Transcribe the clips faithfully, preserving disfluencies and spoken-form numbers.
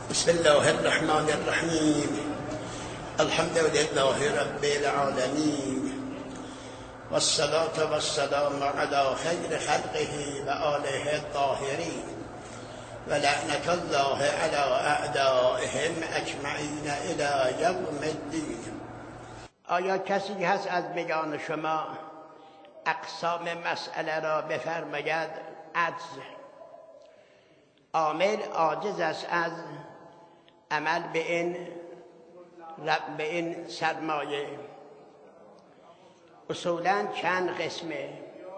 بسم الله الرحمن الرحیم. الحمد لله رب العالمین والصلاة والسلام على خیر خلقه و آله الطاهرین و لعنة الله على اعدائهم اجمعین الی یوم الدین. آیا کسی هست از میان شما اقسام مسئله را بفرماید؟ عجز، عامل عاجز است از عمل به این به این سرمایه. اصولاً چند قسمه.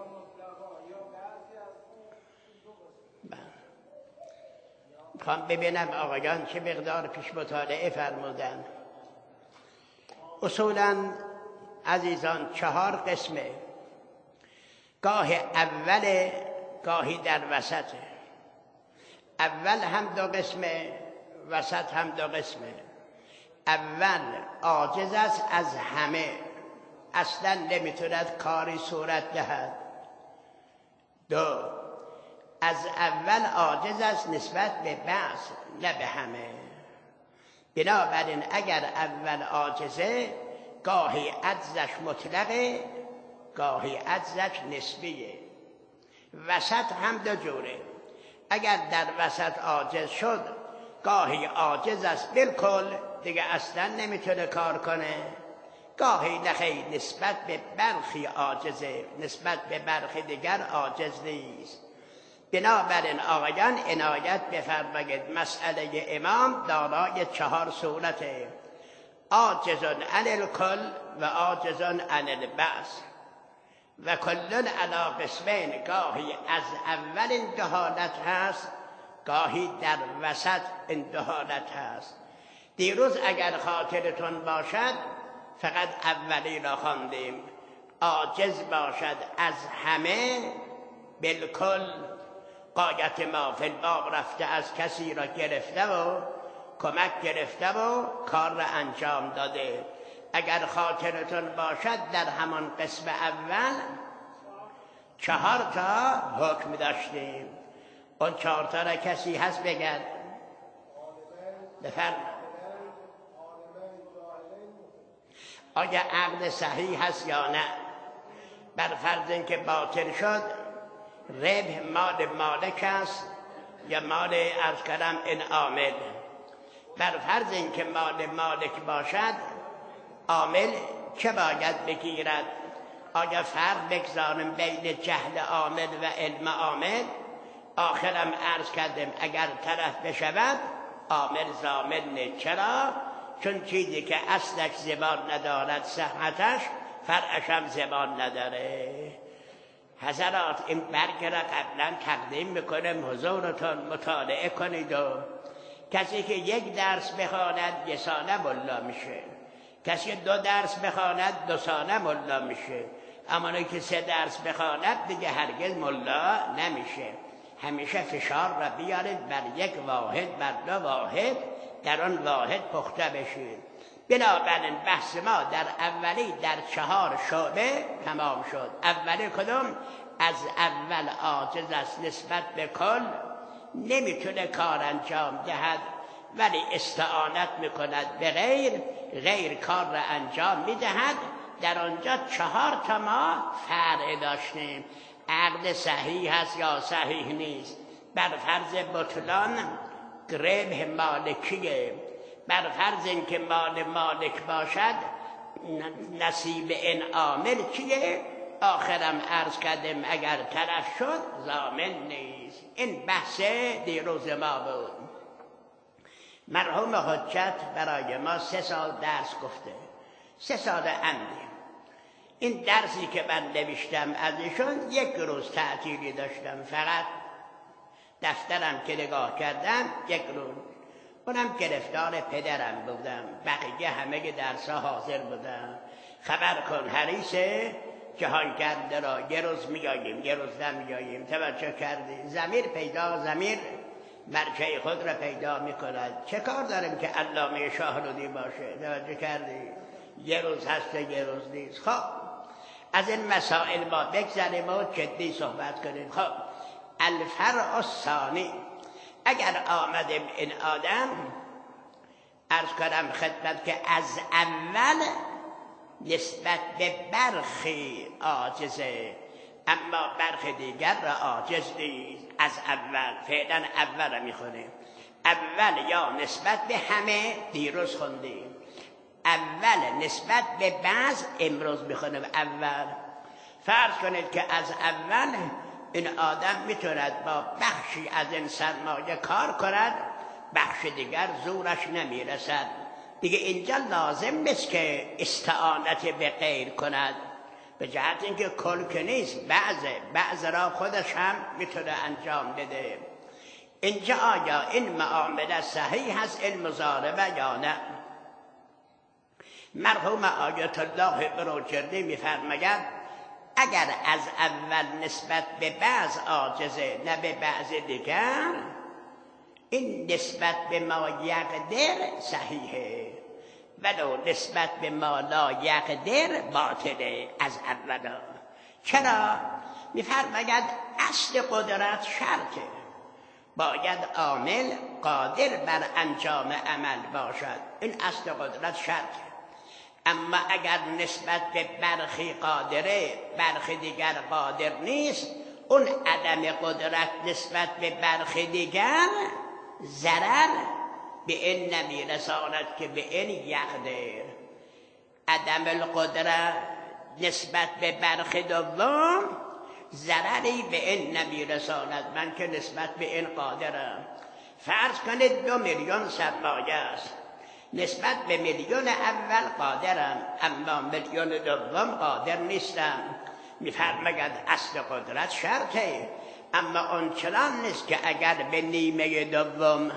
میخوام ببینم آقایان چه مقدار پیش مطالعه فرمودن. اصولاً عزیزان چهار قسمه. گاه اول، گاهی در وسطه. اول هم دو قسمه، وسط هم دو قسمه. اول عاجز است از همه، اصلا نمیتوند کاری صورت دهد. دو، از اول عاجز است نسبت به بعض، نه به همه. بنابراین اگر اول عاجزه، گاهی عجزش مطلقه، گاهی عجزش نسبیه. وسط هم دو جوره. اگر در وسط عاجز شد، گاهی عاجز است بالکل، دیگه اصلا نمیتونه کار کنه. گاهی نخی نسبت به برخی عاجزه، نسبت به برخی دیگر عاجز نیست. بنابراین آقایان عنایت بفرمایید، مسئله امام دارای چهار صورته: عاجز عن الکل و عاجز عن البعض و کلن علی قسمین. گاهی از اول این دو حالت هست، گاهی در وسط این دو حالت هست. دیروز اگر خاطرتون باشد فقط اولی را خواندیم. عاجز باشد از همه بالکل، غایت ما فی الباب رفته، از کسی را گرفته و کمک گرفته و کار را انجام داده. اگر خاطرتون باشد در همان قسم اول چهار تا حکم داشتیم. اون چهار تا را کسی هست بگرد؟ بفرم. آیا عقد صحیح هست یا نه؟ بر فرض اینکه باطل شد، ربح مال مالک است یا مال عرض کردم این عامل؟ بر فرض اینکه مال مالک باشد، عامل چه باید بگیرد؟ آیا فرق بگذارم بین جهل عامل و علم عامل؟ آخرم عرض کردم اگر طرف بشود عامل ضامن نه. چرا؟ چون چیزی که اصلش زبان ندارد صحتش، فرعش هم زبان نداره. حضرات این برگ را قبلا تقدیم میکنم حضورتون مطالعه کنید. و کسی که یک درس بخواند یک ساله ملا میشه، کسی که دو درس بخواند دو ساله ملا میشه، اما که سه درس بخواند دیگه هرگز ملا نمیشه. همیشه فشار را بیارید بر یک واحد، بر دو واحد، در آن واحد پخته بشید. بنابراین بحث ما در اولی در چهار شعبه تمام شد. اولی کدوم؟ از اول عاجز است نسبت به کل، نمیتونه کار انجام دهد ولی استعانت میکند به غیر، غیر کار را انجام میدهد. در آنجا چهار تا ما فرع داشتیم: عقد صحیح هست یا صحیح نیست، بر فرض بطلان ربح مالکیه، بر فرض اینکه مال مالک باشد نصیب این عامل چیه؟ آخرم عرض کردم اگر طرف شد ضامن نیست. این بحث دیروز ما بود. مرحوم حجت برای ما سه سال درس گفته، سه سال عمدی. این درسی که من نوشتم ازشون یک روز تعطیلی داشتم، فقط دفترم که نگاه کردم یک روز، اونم گرفتار پدرم بودم، بقیه همه درس ها حاضر بودم. خبر کن حریص جهانگرد را یه روز میاییم یه روز نمیاییم. توجه کردی؟ ضمیر پیدا، ضمیر مرجع خود را پیدا میکند. چه کار داریم که علامه شاهرودی باشه؟ توجه کردی؟ یه روز هست یه روز نیست. خب از این مسائل ما بگذاریم و جدی صحبت کنیم. خب الفرع الثانی، اگر آمده این آدم عرض کنم خدمت که از اول نسبت به برخی عاجزه، اما برخی دیگر را عاجز نیست. از اول فعلا اول را میخونه. اول یا نسبت به همه دیروز خوندیم، اول نسبت به بعض امروز میخونه اول. فرض کنید که از اول این آدم میتوند با بخشی از این سرمایه کار کند، بخش دیگر زورش نمیرسد، دیگه اینجا لازم نیست که استعانت به غیر کند، به جهت اینکه کل که نیست، بعضه بعض را خودش هم میتونه انجام بده. اینجا آیا این معامله صحیح هست این مضاربه یا نه؟ مرحوم آیت الله بروجردی میفرماید اگر از اول نسبت به بعض عاجزه نه به بعض دیگر، این نسبت به ما یقدر صحیحه، ولو نسبت به ما لا یقدر باطله از اولا. چرا؟ میفرماید اصل قدرت شرطه، باید عامل قادر بر انجام عمل باشد، این اصل قدرت شرطه. اما اگر نسبت به برخی قادره برخی دیگر قادر نیست، اون عدم قدرت نسبت به برخی دیگر ضرر به این نمیرساند که به این یقدر. عدم القدرت نسبت به برخی دوم ضرری به این نمیرساند، من که نسبت به این قادرم. فرض کنید دو میلیون سرمایه است، نسبت به میلیون اول قادرم، اما میلیون دوم قادر نیستم. میفرماید اصل قدرت شرطه، اما اون چنان نیست که اگر به نیمه دوم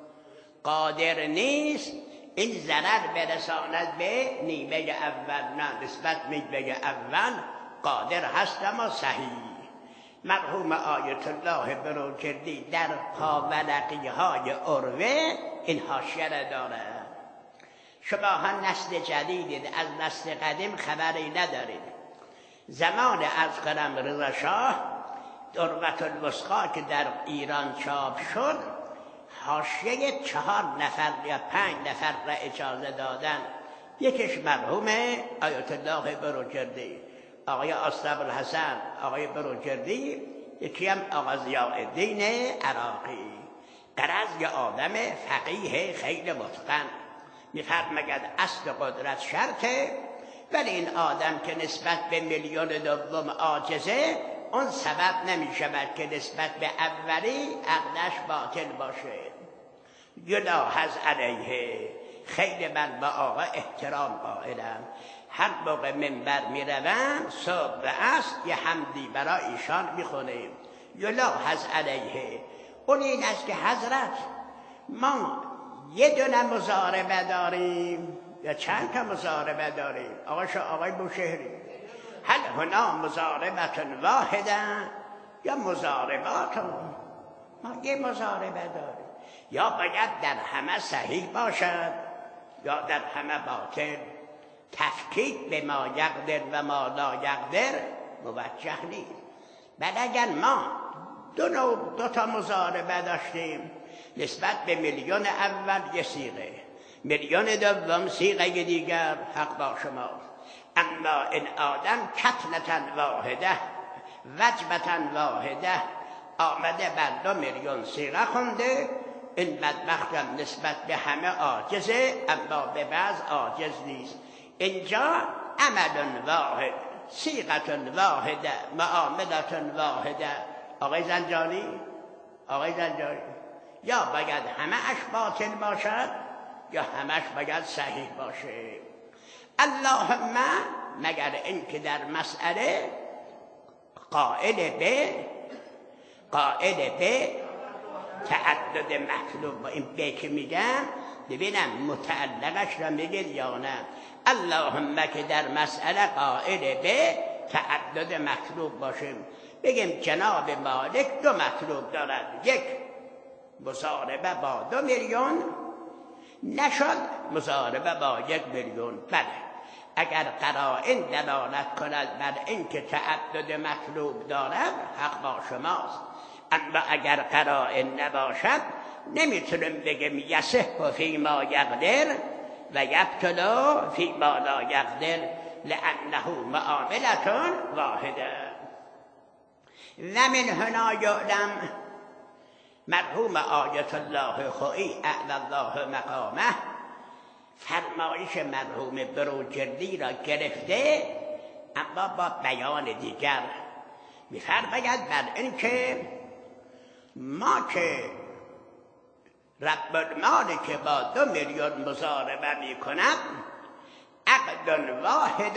قادر نیست این ضرر برساند به نیمه اول. نه، نسبت نیمه اول قادر هست اما صحیح. مرحوم آیت الله بروجردی در پاولقی های عروه این حاشیه را دارد. شما ها نسل جدیدید، از نسل قدیم خبری ندارید. زمان از کنم رضا شاه دروة الوثقی که در ایران چاپ شد، حاشیه چهار نفر یا پنج نفر را اجازه دادن. یکیش مرحوم آیت الله بروجردی، آقای اسدابوالحسن آقای بروجردی، یکی هم آقا ضیاءالدین عراقی. غرض یه آدم فقیه خیلی متقن. میفرماید اصل قدرت شرطه، ولی این آدم که نسبت به میلیون دوم عاجزه، اون سبب نمی شود که نسبت به اولی عقدش باطل باشه. یلاحظ علیه، خیلی من با آقا احترام قائلم، هر موقع منبر می روم صبح و عصر یه حمدی برای ایشان می خونیم. یلاحظ علیه، اون این است که حضرت ما یه دونه مضاربه داریم یا چند تا مضاربه داریم؟ آقا شا آقای بوشهری، هل هنا مضاربت واحده یا مضاربات؟ ما یه مضاربه داریم، یا باید در همه صحیح باشد یا در همه باطل. تفکیک به ما یقدر و ما لا یقدر موجه نیست. بل اگر ما دو نوع دو تا مضاربه داشتیم، نسبت به میلیون اول یه صیغه، میلیون دوم صیغه دیگر، حق با شماست. اما این آدم کتلة واحده وجبة واحده آمده بر دو میلیون صیغه خونده. این بدبختم نسبت به همه عاجزه، اما به بعض عاجز نیست. اینجا عمل واحد، صیغة واحده، معاملة واحده. آقای زنجانی، آقای زنجانی، یا باید همه اش باطل باشد یا همش باید صحیح باشه. اللهم مگر این که در مسئله قائل به قائل به تعدد مطلوب، این به که میگم ببینم متعلقش را میگه یا نه. اللهم که در مسئله قائل به تعدد مطلوب باشیم، بگیم جناب مالک دو مطلوب دارد، یک مضاربه با دو میلیون، نشد مضاربه با یک میلیون. بله، اگر قرائن دلالت کند بر اینکه تعدد مطلوب دارد، حق با شماست. اما اگر قرائن نباشد نمیتونیم بگیم یصح فیما یقدر و یبطل فیما لا یقدر لانه معامله واحده. و من هنا یعلم مرحوم آیت الله خویی اعلی الله مقامه فرمایش مرحوم بروجردی را گرفته، اما با بیان دیگر می‌فرماید بر اینکه ما که رب المال که با دو میلیون مضاربه می‌کند عقد واحد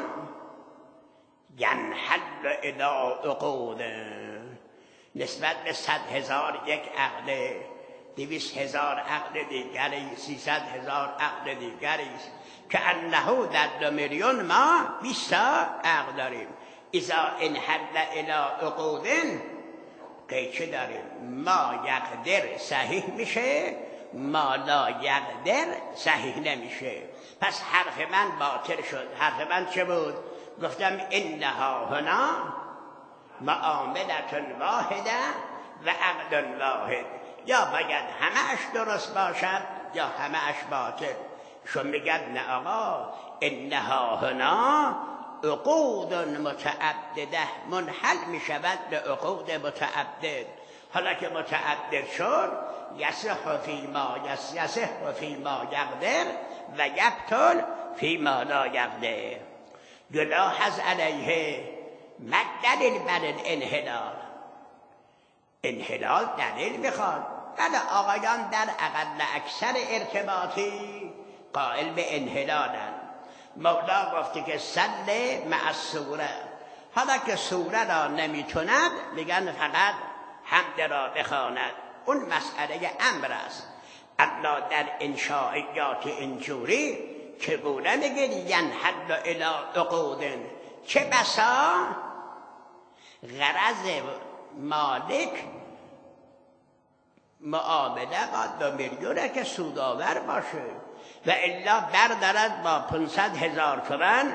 ینحل الی عقود، نسبت به صد هزار یک عقد، دویست هزار عقد دیگری، سیصد هزار عقد دیگری است که انه در دو میلیون ما بیست عقد داریم. اذا انحل الی عقود قیچه داریم، ما یقدر صحیح میشه، ما لا یقدر صحیح نمیشه. پس حرف من باطل شد. حرف من چه بود؟ گفتم انها هنا معاملة واحده و عقد واحد، یا باید همه‌اش درست باشد یا همه‌اش باطل. شون میگن نه آقا، انها هنا عقود متعدده، منحل میشود به عقود متعدد. حالا که متعدد شد یصح فیما یصح فیما یقدر و یبطل فیما لا یقدر. یلاحظ علیه ما دلیل بر الانحلال. انحلال دلیل میخواد. بله آقایان در اقل اکثر ارتباطی قائل به انحلالن. مولا گفته که صل مع السوره. حالا که سوره را نمیتوند میگن فقط حمد را بخواند، اون مسئله امر است. اما در انشائیات اینجوری چگونه میگید ینحل الی عقود؟ چه بسا غرض مالک معامله با دو میلیونه که سودآور باشه و الا بردارد با پانصد هزار تومان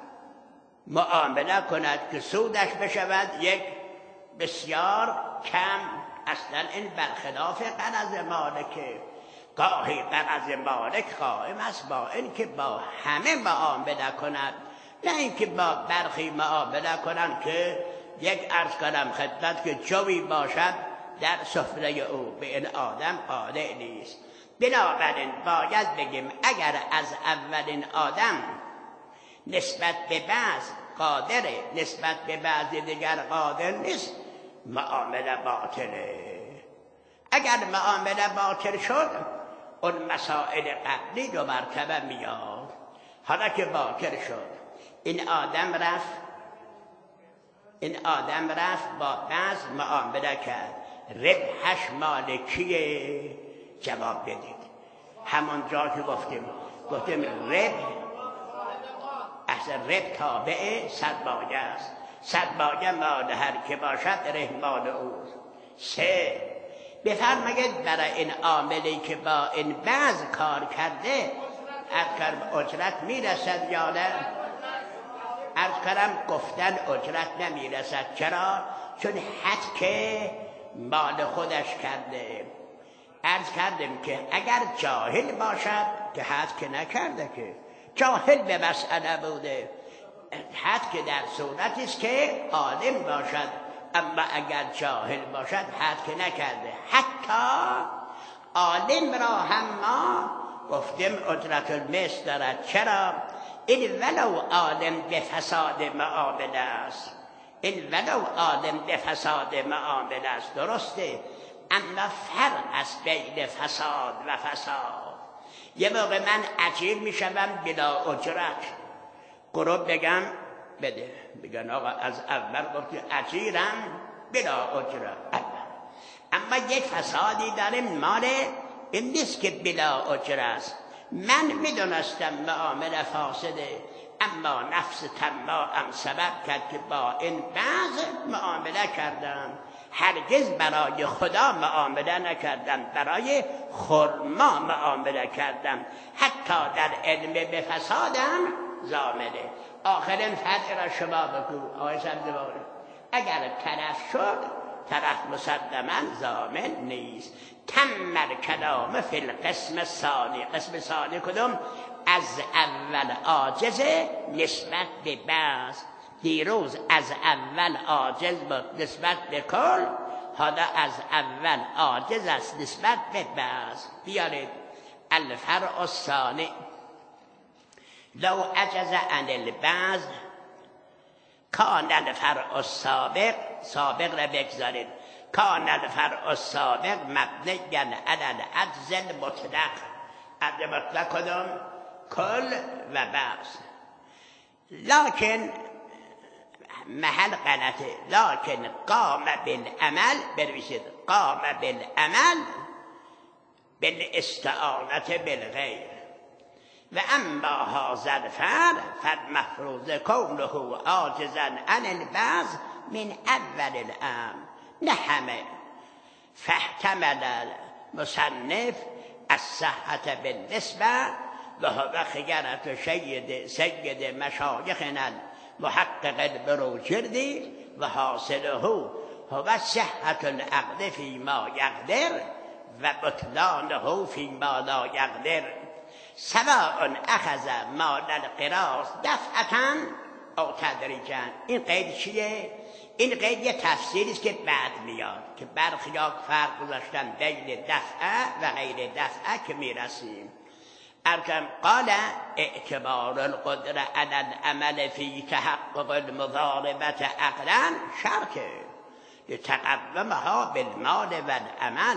معامله کند که سودش بشود یک بسیار کم. اصلا این برخلاف غرض مالکه. گاهی غرض مالک قائم است با این که با همه معامله کند، نه اینکه با برخی معامله کنند که یک عرض کنم خدمت که جوی باشد در سفره او به این آدم قادر نیست. بنابراین باید بگیم اگر از اولین آدم نسبت به بعض قادره، نسبت به بعض دیگر قادر نیست، معامله باطله. اگر معامله باطل شد اون مسائل قبلی دو مرتبه میاد. حالا که باطل شد این آدم رفت این آدم رفت با بعض معامله کرد، ربحش مال کیه؟ جواب بدید. همون جا که گفتیم گفتیم ربح اصلا ربح تابع صدباگه است. صدباگه مال هر که باشد ربح مال اوست. سه، بفرمایید برای این عاملی که با این بعض کار کرده اگر اجرت میرسد یا نه؟ عرض کردم گفتن اجرت نمیرسد. چرا؟ چون حد که مال خودش کرده. عرض کردیم که اگر جاهل باشد که حد که نکرده، که جاهل به مسئله بوده، حد که در صورتی است که عالم باشد، اما اگر جاهل باشد حد که نکرده. حتی عالم را هم ما گفتیم اجرت المثل دارد. چرا؟ این ولو عالم به فساد معامله است، این ولو عالم به فساد معامله است، درسته، اما فرق است بین فساد و فساد. یه موقع من اجیر میشم بلا اجرت، قرب بگم بده، بگن آقا از اول گفتی اجیرم بلا اجرت، اما یک فسادی داریم مال این نیست که بلا اجرت است. من میدونستم معامله فاسده، اما نفس طماعم سبب کرد که با این بعض معامله کردم. هرگز برای خدا معامله نکردم، برای خرما معامله کردم. حتی در علم به فسادم زامنه. آخرین فتح را شما بگو آقای سبزواره، اگر طرف شد طرف مسلما ضامن نیست. تم کلام فی القسم ثانی. قسم ثانی کدوم؟ از اول عاجزه نسبت به بعض. دیروز از اول عاجز بود نسبت به کل، حالا از اول عاجز است نسبت به بعض. بیارید الفرع الثانی لو عجز عن البعض کان الفرع السابق. سابق را بگذارید. کان الفرع السابق مبنیا علی العجز المطلق. عجز مطلق کدوم؟ کل و بعض. لکن محل غلطه. لکن قام بالعمل، بنویسید قام بالعمل بالاستعانة بالغیر. و اما هذا الفعل فالمفروض کونه عاجزا عن البعض من اول الامر، نه همه. فاحتمل المصنف الصحة بالنسبة و هو خیرة سید سید مشایخنا المحقق البروجردی و حاصله هو صحة العقد فيما يقدر و بطلانه فيما لا يقدر سواء اخذ مال القراض دفعة او تدریجا. این قید چیه؟ این قید یه تفسیری است که بعد میاد که برخیات فرق گذاشتن بین دفعه و غیر دفعه که میرسیم. ارکم قال اعتبار القدره علی العمل فی تحقق المضاربت عقلا شرطه لتقومها بالمال والعمل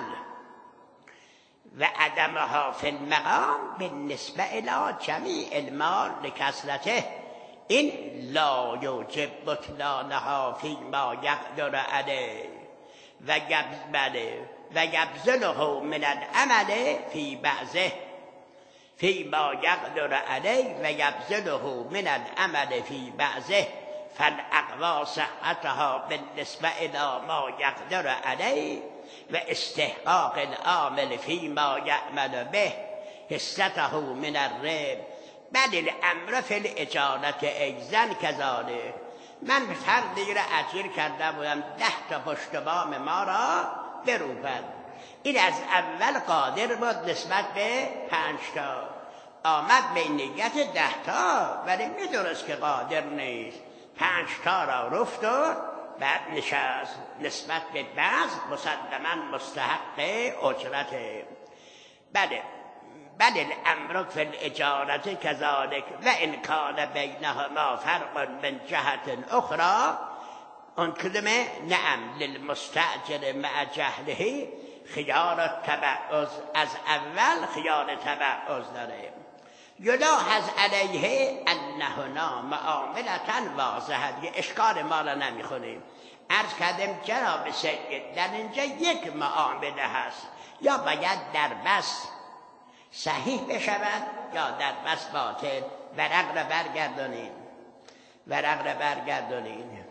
و عدمها فی المقام بالنسبه الی جمیع المال لکثرته. این لا یوجب بطلانها فی ما یقدر علیه و یبذله و یبذله من العمل فی بعضه فی ما یقدر علیه و یبذله من العمل فی بعضه فالاقوی صحتها بالنسبه الی ما یقدر علیه و استحقاق العامل فی ما یعمل به حصته من الربح. بل الامر فی الاجارت ایضا کذالک. من فردی را اجیر کرده بودم ده تا پشت بام ما را بروبد. این از اول قادر بود نسبت به پنج تا، آمد به نیت ده تا ولی میدونست که قادر نیست، پنج تا را رفت و بعد نشست. نسبت به بعض مسلما مستحق اجرته. بله بل الامر فی الاجارت کذالک و ان کان بینهما فرق من جهت اخرى. اون کلمه نعم للمستأجر مع جهله خیار التبعض. از اول خیار تبعض داره. یلاحظ علیه ان هنا معاملة واضحه. یه اشکال ما را نمیخونیم. عرض کردم جناب سید در اینجا یک معامله هست، یا باید در بس صحیح بشود یا در بس باطل. ورق را برگردانید، ورق را برگردانید.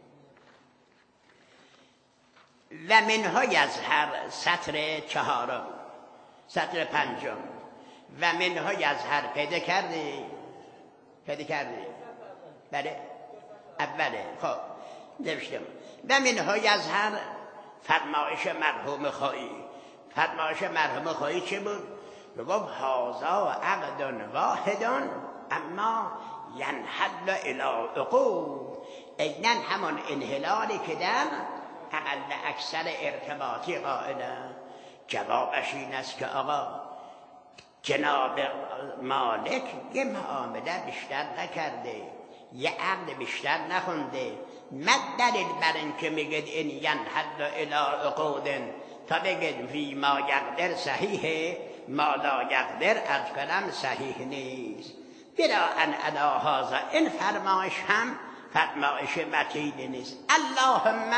و منها یظهر سطر چهارم، سطر پنجم. و منها یظهر پیدا کردی؟ پیدا کردی؟ بله اوله. خب نوشتم و منها یظهر فرمایش مرحوم خواهی. فرمایش مرحوم خواهی چه بود؟ بگم هازا عقد واحد اما ینحل الی عقود. اینن همون انحلالی که در اقل اکثر ارتباطی قائله. جوابش این است که آقا جناب مالک یه معامله بیشتر نکرده، یه عقد بیشتر نخونده. مد دلیل بر این که میگید این ینحل الی عقود تا بگید فی ما یقدر صحیحه، ما لا یقدر از کنم صحیح نیست. بلا ان ادا هازا این فرمایش هم فرمایش متین نیست. اللهم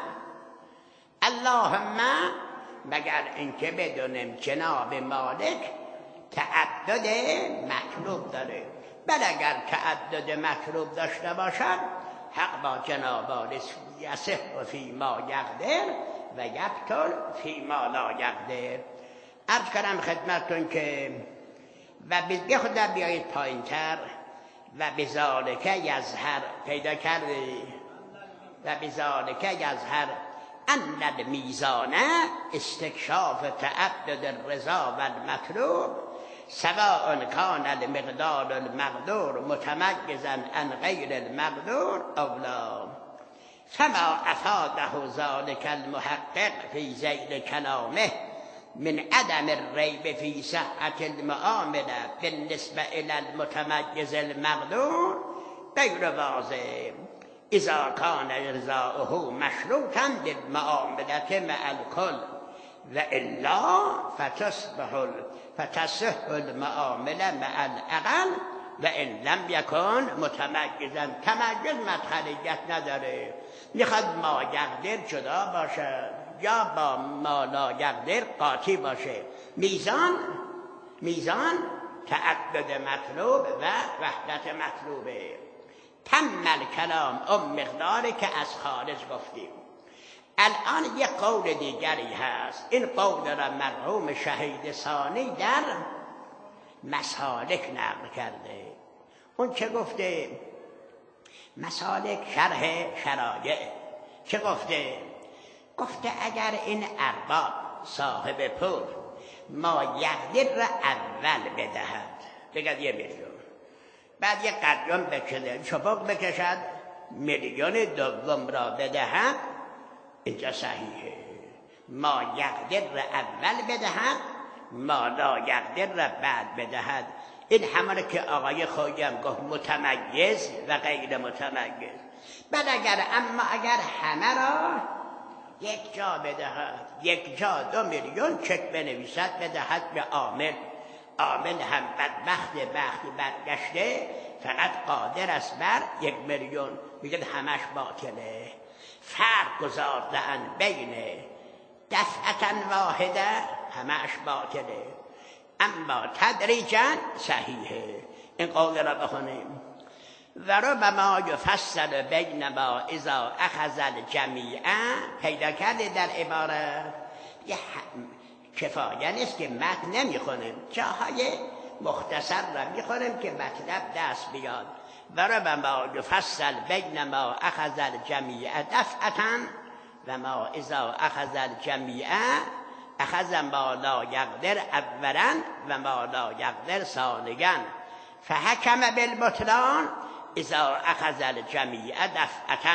اللهم مگر اینکه بدونیم جناب مالک تعدد مطلوب داره. بل اگر تعدد مطلوب داشته باشد حق با جناب مالک یصح فی ما یقدر و یبطل فی ما لا یقدر. عرض کردم خدمتتون که و به خود بیایید پایین تر. و بذالک یظهر پیدا کردی. و بذالک یظهر ان المیزان استکشاف تعدد الرضا و المطلوب سواء کان المقدار المقدور متميزا عن غیر المقدور او لا. فما افاده ذلك المحقق في ذیل کلامه من عدم الریب في صحة المعامله بالنسبه الى المتميز المقدور غیر واضح اذا كان رضاؤه مشروطا بالمعامله مع الكل والا فتصبح فتصح المعامله مع الاقل وان لم يكن متميزا. تميز مدخلیت نداره، میخواد ما یقدر جدا باشه یا با ما لا یقدر قاطی باشه. میزان میزان تعدد مطلوب و وحدت مطلوبه. تم الکلام اون مقداری که از خارج گفتیم. الان یک قول دیگری هست، این قول را مرحوم شهید ثانی در مسالک نقل کرده. اون چه گفته؟ مسالک شرح شرایع چه گفته؟ گفته اگر این ارباب صاحب پول ما یقدر را اول بدهد، بگد یه میلیون، بعد یک قدیان بکشه چپاق بکشد میلیون دوم را بدهد، اینجا صحیحه. ما یقدر را اول بدهد، ما لا یقدر را بعد بدهد. این همانه که آقای خویم گفت متمیز و غیر متمیز. بعد اگر اما اگر همه را یک جا بدهد، یک جا دو میلیون چک بنویسد بدهد به عامل، عامل هم بدبخت بختی برگشته فقط قادر است بر یک میلیون، میگه همش باطله. فرق گذاردن بین دفعتا واحده همش باطله، اما تدریجا صحیحه. این قول را بخونیم. و ربما یفصل بین ما اذا اخذ الجمیع. پیدا کرده در عبارت یه کفایه نیست که متن نمیخونیم، جاهای مختصر را میخونیم که مطلب دست بیاد. و ربما یفصل بین ما اخذ الجمیع دفعتا و ما اذا اخذ الجمیع اخذ ما لا یقدر اولا و ما لا یقدر ثانیا فحکم بالبطلان اذا اخذ الجمیع دفعتا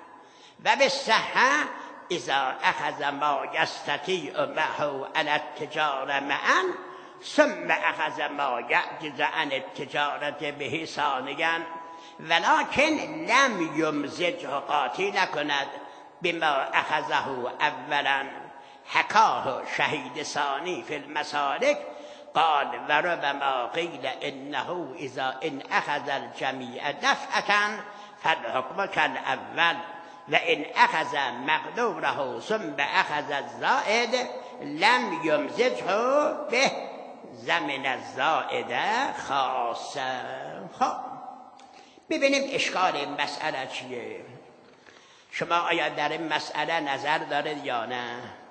و بالصحة اذا اخذ ما یستطیع معه علی التجاره معا ثم اخذ ما یعجز عن التجارة به ثانیا ولكن لم یمزجه قاطی نکند بما اخذه اولا. حکاه شهید ثانی فی المسالک قال و ربما قیل انه اذا ان اخذ الجمیع دفعتا فالحکم کالاول و ان اخذ مقدوره ثم اخذ الزائد لم یمزجه به زمن الزائد خاصه. خب ببینیم اشکال این مسئله چیه. شما آیا در این مسئله نظر دارید یا نه؟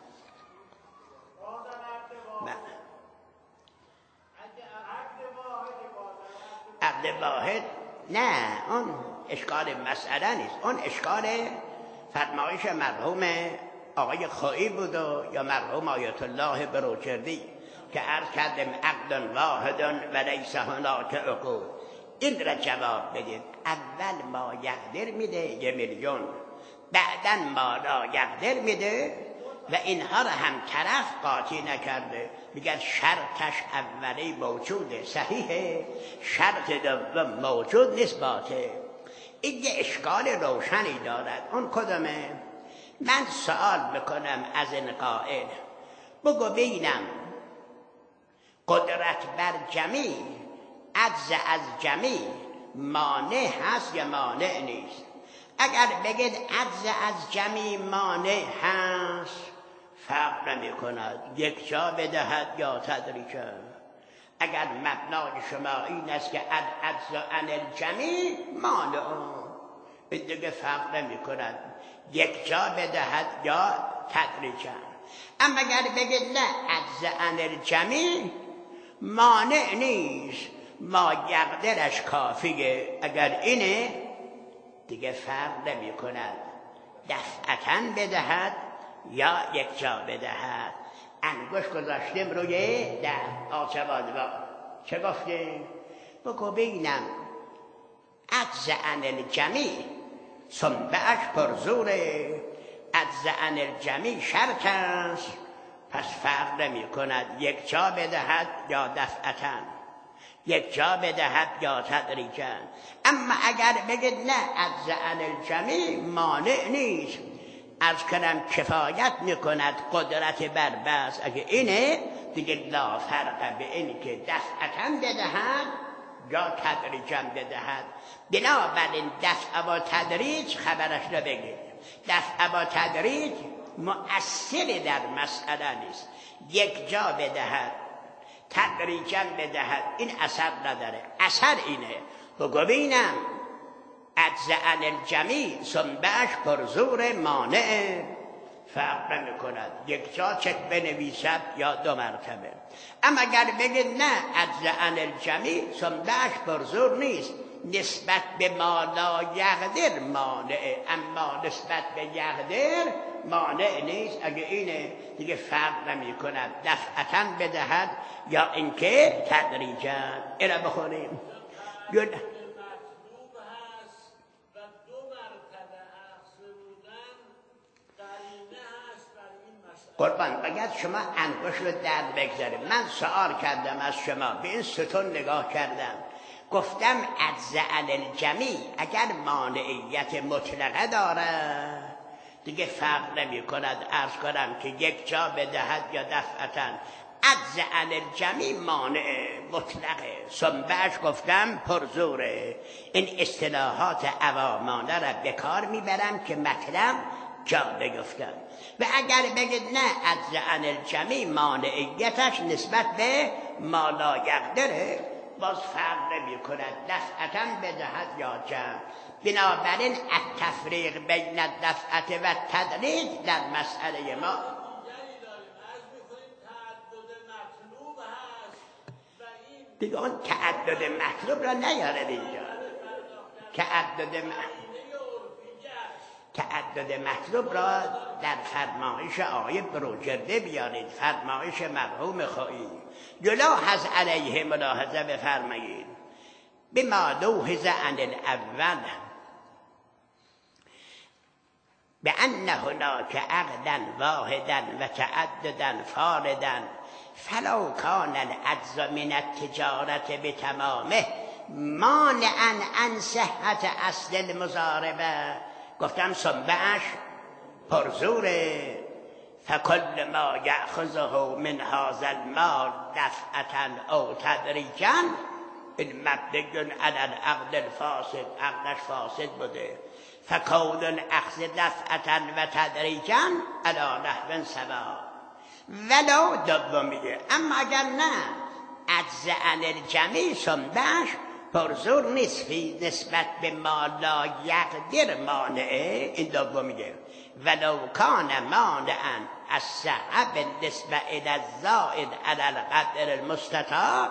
عقد واحد نه، اون اشکال مسئله نیست، اون اشکال فرمایش مرحوم آقای خویی بود و یا مرحوم آیت الله بروجردی که عرض کردیم عقد واحد و لیس هناک عقود. این را جواب بدید. اول ما یقدر میده یه میلیون، بعدن ما لا یقدر میده و اینها را هم طرف قاطی نکرده، میگن شرطش اولی موجوده، صحیحه، شرط دوم موجود نیست، باطل. این یه اشکال روشنی دارد. اون کدومه؟ من سوال میکنم از این قائل، بگو بینم قدرت بر جمیع عجز از جمیع مانع هست یا مانع نیست؟ اگر بگید عجز از جمیع مانع هست فرق نمی کند، یک جا بدهد یا تدریجا. اگر مبنای شما این است که عجز عن الجمیع مانع، این دیگه فرق نمی کند، یک جا بدهد یا تدریجا. اما اگر بگید نه عجز عن الجمیع مانع نیست، ما یقدرش کافیه، اگر اینه دیگه فرق نمی کند، دفعتاً بدهد یا یک جا بدهد. انگشت گذاشتیم روی در آچوادوار. چه گفتیم؟ بگو بینم عجز عن الجمیع سنبه‌اش پرزوره، عجز عن الجمیع شرط است پس فرق نمی کند یک جا بدهد یا دفعتاً، یک جا بدهد یا تدریجاً. اما اگر بگید نه عجز عن الجمیع مانع نیست، از کنم کفایت میکند قدرت بر بس، اگه اینه دیگه لا فرق به این که دفعتاً بدهد یا تدریجاً بدهد. بنابراین دفع با تدریج خبرش رو بگید. دفع با تدریج مؤثر در مسئله نیست. یک جا بدهد تدریجاً بدهد این اثر نداره. اثر اینه بگو بینم عجز عن الجمیع سنبه‌اش پرزور مانع، فرق نمی کند یک جا چک بنویسد یا دو مرتبه. اما اگر بگید نه عجز عن الجمیع سنبه‌اش پرزور نیست، نسبت به ما لا یقدر مانع، اما نسبت به یقدر مانع نیست. اگه اینه دیگه فرق نمی کند دفعتاً بدهد یا اینکه تدریجاً. اینا بخونیم. گل قربان بگید شما انگشت رو درد بگذاریم. من سوال کردم از شما، به این ستون نگاه کردم، گفتم عجز عن الجمیع اگر مانعیت مطلقه داره دیگه فرق نمی کند عرض کنم که یک جا بدهد یا دفعتاً. عجز عن الجمیع مانع مطلقه، سنبه‌اش گفتم پرزوره. این اصطلاحات عوامانه را به کار میبرم که مطلب جا بیفتم. و اگر بگید نه عجز عن الجمیع مانعیتش نسبت به ما لا یقدره، باز فرق نمی کند دفعتاً بدهد یا جمع. بنابراین التفریق بین الدفعه و تدریج در مسئله ما دیگه اون تعدد مطلوب را نیارد اینجا. تعدد مطلوب تعدد مطلوب را در فرمایش آیه بروجرده بیارید، فرمایش مرحوم خواهی جلو هز علیه ملاحظه بفرمایید. بما لوحظ عن الاول بأن هناك عقدا واحدا و تعددا فاردا فلو كان العجز من التجارة بتمامه مانعا عن صحة اصل المضاربه. گفتم سنبه‌اش پرزوره، فکل ما یأخذه من هذا المال دفعة او تدریجا این مبنی علی العقد الفاسد، عقدش فاسد بوده. فکون الاخذ دفعة و تدریجا علی نحو سوا. ولو دومیه. اما اگر نه عجز عن الجمیع سنبه‌اش پرزور نسبی نسبت به ما لا یقدر مانعه، این دومیه. ولو کان مانعا السعه بالنسبه الى الزائد علی القدر المستطاع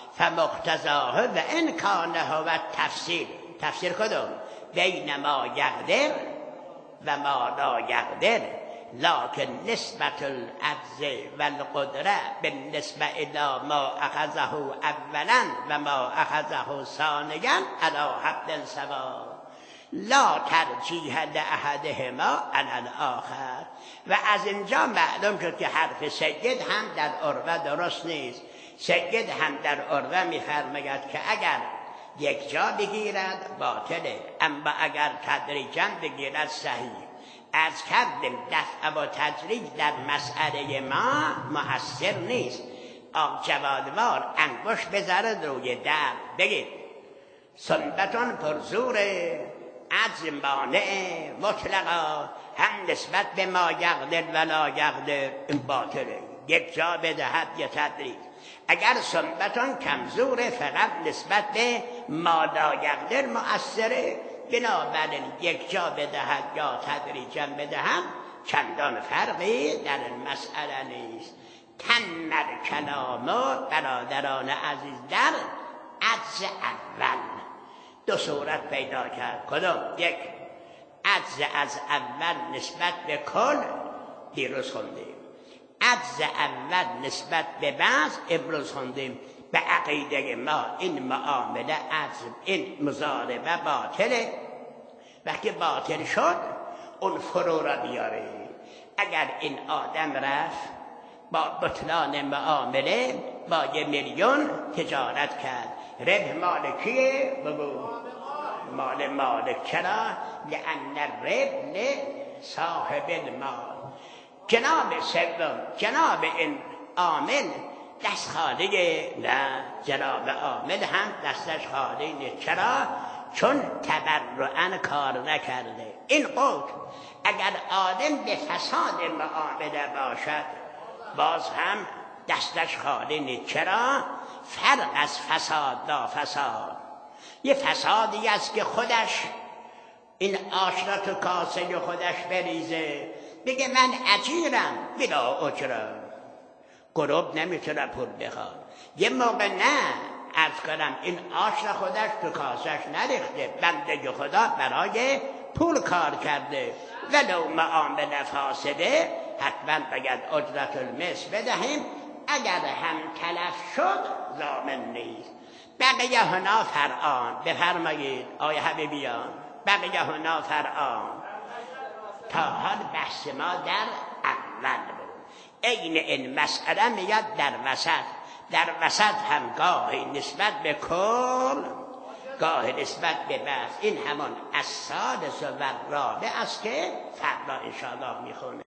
فمقتضاه و ان کان هو التفصیل. تفسیر کدوم؟ بین ما یقدر و ما لا یقدر، لكن نسبت العجز والقدره بالنسبه الى ما اخذه اولا و ما اخذه ثانیا على حد سوا لا ترجیح لاحدهما علی الاخر. و از اینجا معلوم شد که حرف سید هم در عروه درست نیست. سید هم در عروه میفرماید که اگر یک جا بگیرد باطله، اما اگر تدریجا بگیرد صحیح. از کردیم دفع و تدریج در مسئله ما مؤثر نیست. آق جوادوار انگشت بذارد روی در بگید سنبتون پرزوره، عجز مانع مطلقا، هم نسبت به ما یقدر و لا یقدر این باطله، یک جا بدهد یا تدریج. اگر سنبتون کمزوره فقط نسبت به ما لا یقدر مؤثره، بنابراین یک جا بدهد یا تدریجا بدهد چندان فرقی در مسئله نیست. تنر کلامو برادران عزیز در عجز اول دو صورت پیدا کرد. کدوم؟ یک عجز از اول نسبت به کل، دیروز خوندیم. عجز اول نسبت به بعض امروز خوندیم. به عقیده ما این معامله عجز، این مضاربه باطله. وقتی باطل شد اون فرو را بیاره. اگر این آدم رفت با بطلان معامله با یه میلیون تجارت کرد، ربح مال کیه؟ بگو مال مالک. چرا؟ لأن الربح صاحب المال. جناب سوم، جناب این عامل دست خالی نه، جناب عامل هم دستش خالی نیست. چرا؟ چون تبرعاً کار نکرده. این قول اگر آدم به فساد معامله باشد باز هم دستش خالی نیست. چرا؟ فرق از فساد لا فساد. یه فسادی است که خودش این آش را تو کاسه خودش بریزه، بگه من اجیرم بلا اجره، گروب نمیتونه پول بخواد. یه موقع نه، عرض کنم این آش را خودش تو کاسش نریخته، بنده خدا برای پول کار کرده، ولو معامله فاسده حتما باید اجرت المثل بدهیم. اگر هم تلف شد ضامن نیست. بقیه هنا فرعان. بفرمایید آیه حبیبیان، بقیه هنا فرعان. تا حال بحث ما در اول بود. این این مسئله میاد در وسط. در وسط هم گاهی نسبت به کل، گاهی نسبت به بحث. این همان السادس و الرابع است که فردا انشاءالله میخونه.